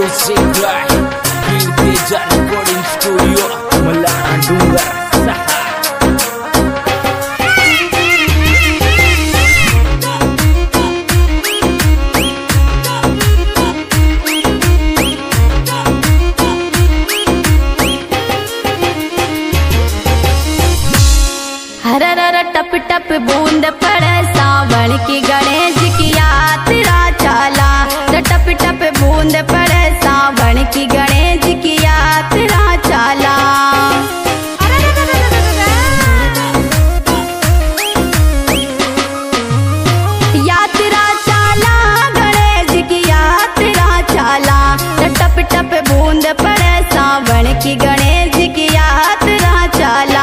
Seglay Teja Recording Studio Malaan Dunggar Saha हर टप टप बूंद पड़े सावन की गणेश की यात्रा चला। टप टप बूंद पड़े सावन की गणेश की यात्रा चला। यात्रा चला गणेश की यात्रा चला। टप टप बूंद पड़े सावन की गणेश की यात्रा चला।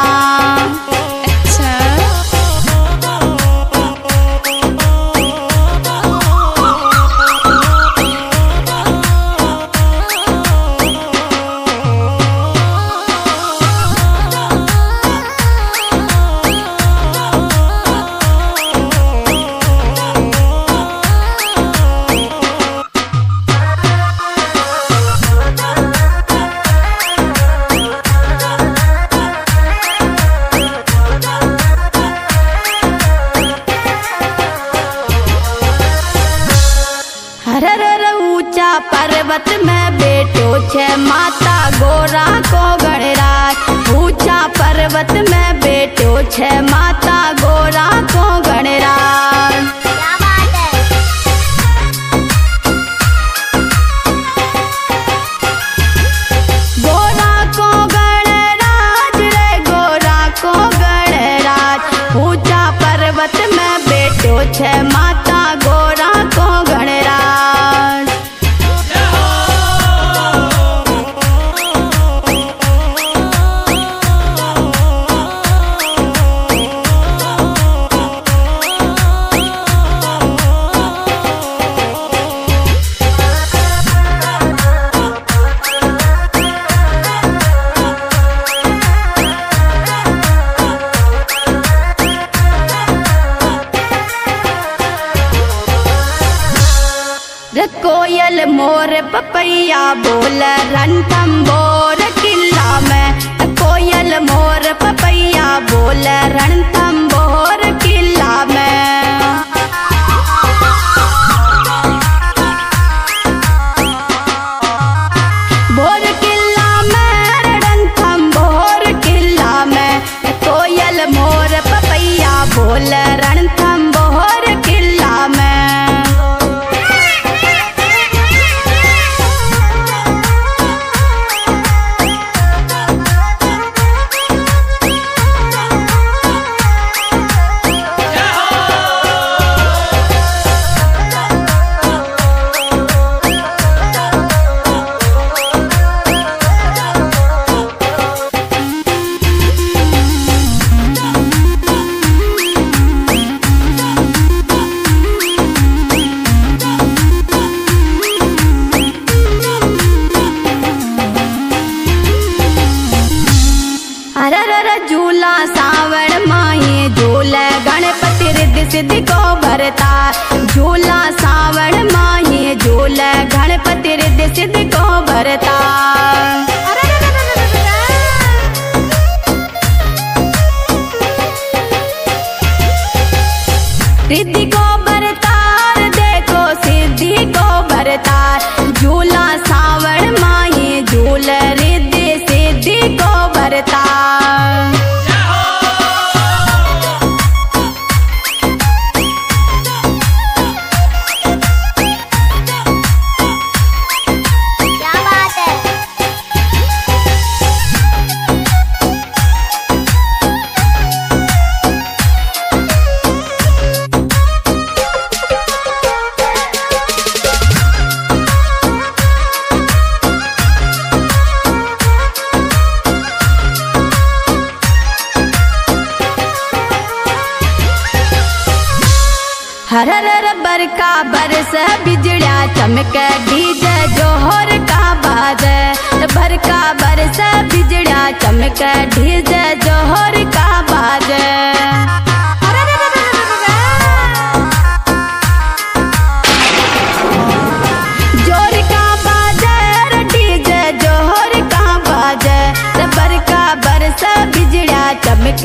ऊंचा पर्वत में बैठो छे माता गोरा को गणराज। ऊंचा पर्वत में बैठो छे माता गोरा को गणराज। गोरा को गणराज रे गोरा को गणराज। ऊंचा पर्वत में बैठो छे माता गोरा को गणराज। कोयल मोर पपैया बोल रणथंभौर किला में। कोयल मोर पपैया बोल रणथंभौर किला में। भौर किला में रणथंभौर किला में। कोयल मोर पपैया बोल रणथंभौर किला में। झूला सावन माही झूले गणपति रिद्धि सिद्धि को भरता। झूला सावन माही झूले गणपति रिद्धि सिद्धि को भरता। रिद्धि को भरतार देखो सिद्धि को भरतार। झूला सावन माही झूल रिद्धि सिद्धि को भरतार। हर बरका बरस बिजड़ा चमक डीजे जोहर का बाज। बरका बरस बिजड़ा चमक डीजे जोहर का बाज। जोर का बाजे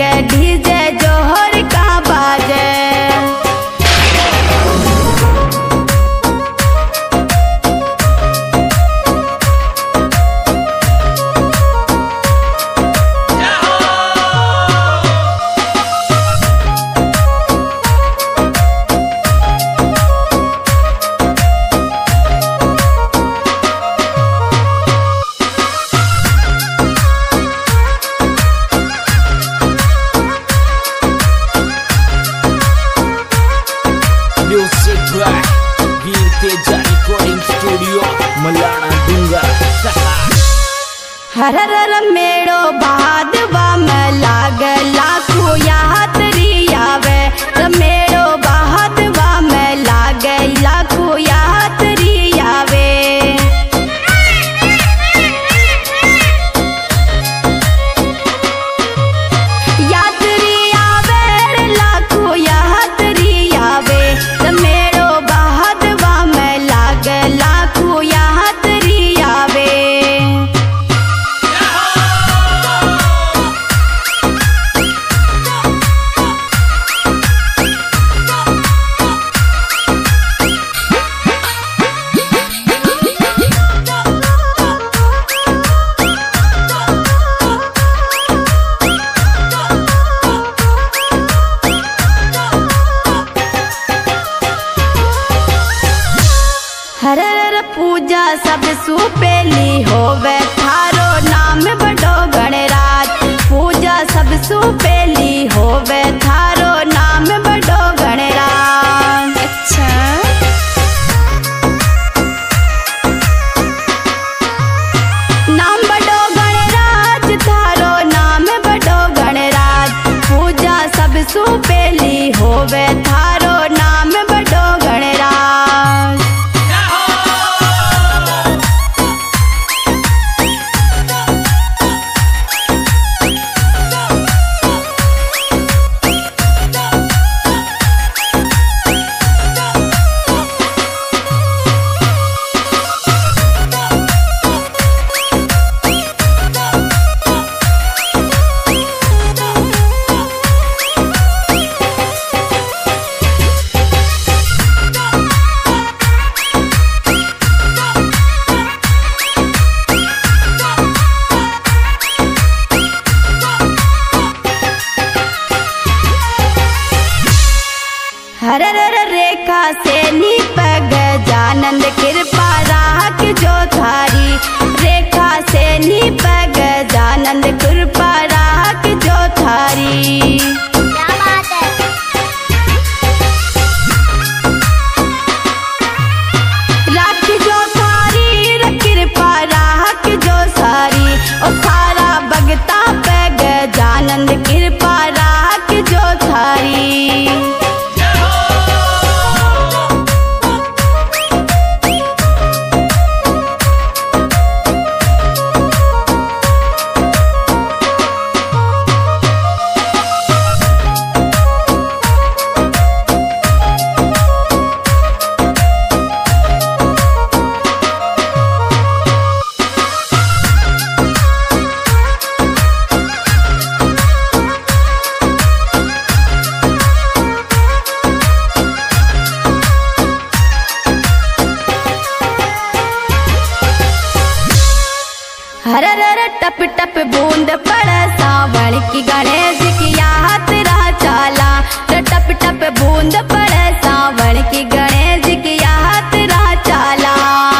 के डीजे जोहर का बाजे। Music by Veer Teja Recording Studio, Malana Dungar, Saha. हर हर मेड़ो बहादवा में लागला को यात्री आवे। मेड़ो बहादवा में लागला को यात्री आवे। यात्री आवे लाखो यात्री आवे। मेड़ो बहादवा में लागला को यात्री आवे। हर हर पूजा सब सुपेली होवे। थारो नाम बड़ो गणराज। पूजा सब सुपेली होवे। थारो नाम बड़ो गणराज। अच्छा नाम बड़ो गणराज। थारो नाम बड़ो गणराज। पूजा सब सुपेली होवे। थारो नाम बड़ो गणराज। हर हर रेखा से नीपग जानंद कृपा राख जो थारी। रेखा से नीपग जानंद कृपा राख जो थारी। क्या बात है। राख जो थारी कृपा राख जो सारी। ओ सारा भगता पग जानंद कृपा राख जो थारी। हर हर टप टप बूंद पड़े सावन की गणेश की यात्रा चाला। टप टप बूंद पड़े सावन की गणेश की यात्रा चाला।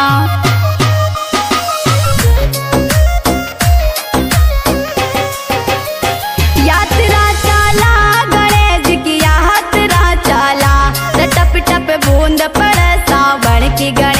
यात्रा चाला गणेश की यात्रा चाला। टप टप बूंद पड़े सावन की